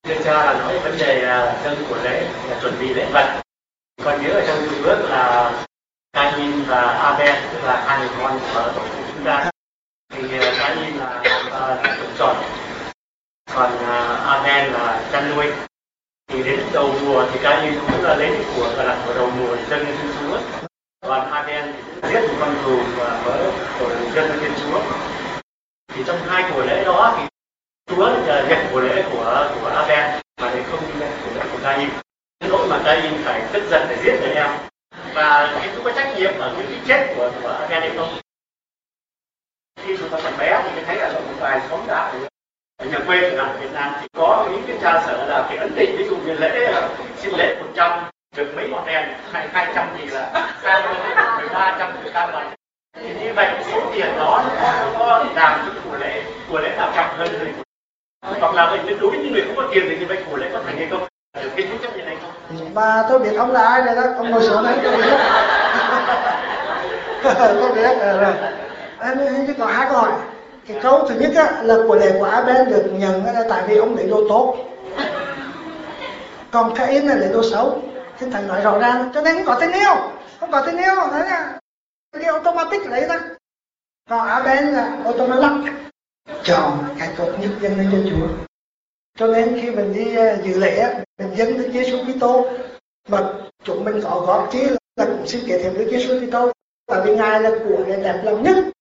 Thưa cha là nói vấn đề dâng của lễ là chuẩn bị lễ vật. Còn nhớ ở trong Cựu Ước là Cain và Abel, tức là hai người con của tổ phụ chúng ta. Thì Cain là trồng trọt, còn Abel là chăn nuôi. Thì đến đầu mùa thì Cain cũng là lấy của gọi là của đầu mùa dâng lên Thiên Chúa. Còn Abel thì giết một con cừu và mới dâng lên Thiên Chúa. Thì trong hai của lễ đó thì Chúa nhận của lễ của Abel mà lại không nhận của lễ của Cain. Đến nỗi mà Cain phải tức giận để giết người em. Và cái Chúa có trách nhiệm ở cái chết của Abel hay không? Khi chúng ta còn bé thì thấy là một vài xóm đạo ở nhà quê ở Việt Nam thì có những cái cha sở là cái ấn định, ví dụ như lễ xin lễ 100 được mấy ngọn đèn, 200 thì là 300 thì cam mặt. Thì như vậy số tiền đó nó có làm cái của lễ nào trọng hơn rồi. Hoặc là vậy đối với những người không có tiền thì như vậy của lễ có thành hay không? Được cái chú chấp nhận hay không? Mà tôi biết ông là ai rồi đó, ông ngồi xuống đấy tôi biết. Tôi biết rồi. Anh có hai câu hỏi. Cái câu thứ nhất á, là của lễ của Abel được nhận là tại vì ông lấy đồ tốt, còn Cain là lấy đồ xấu. Thì thầy nói rõ ràng, cho nên không có tình yêu, thế là cái automatic lấy ra. Còn Abel là automatic chọn cái tốt nhất dâng lên cho Chúa. Cho nên khi mình đi dự lễ, mình dâng đến Giêsu Kitô, mà chúng mình có góp chí là cũng xin kể thêm Đức Giêsu Kitô, tại vì Ngài là của lễ đẹp lòng nhất.